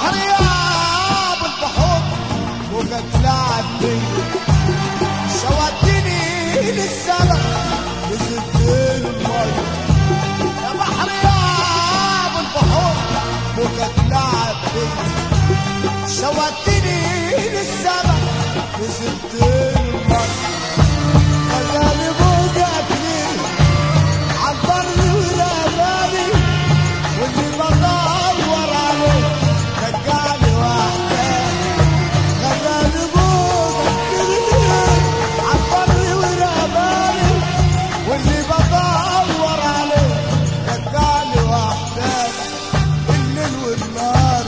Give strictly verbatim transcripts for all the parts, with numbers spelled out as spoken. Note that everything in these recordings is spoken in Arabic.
بحر يا ابو البحور موجك لعب بيا، شوقتني للسما نزلت المية. يا بحر يا ابو البحور موجك لعب بيا، شوقتني للسما نزلت المية. خلاني موجك ليه عالبر ولابالي، واللي بدور عليه رجعني وحداني. خلاني موجك ليه عالبر ولابالي، واللي بدور عليه رجعني وحداني. الليل والنار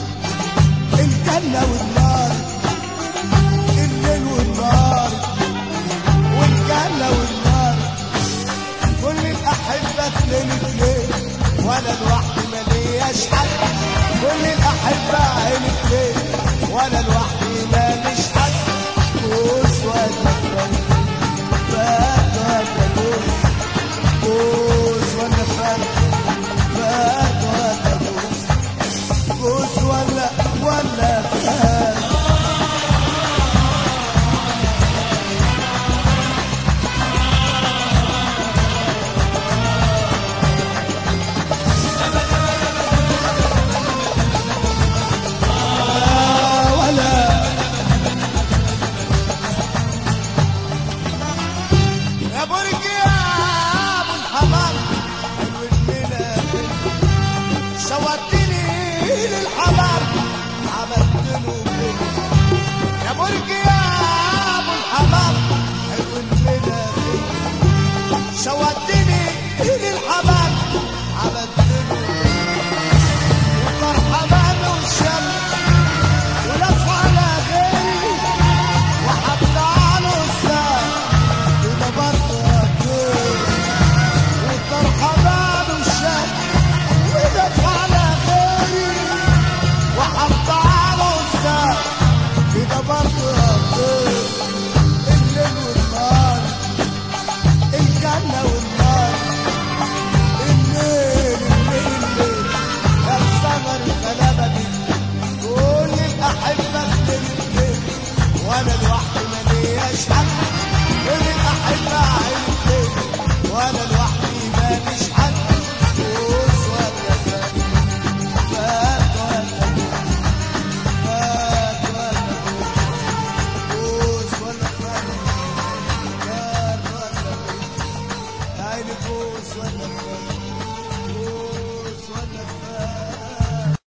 الجنة والنار، الليل والنار والجنة والنار، كل الأحبة اتنين اتنين وأنا لوحدي ملياش حد. كل الأحبة اتنين وأنا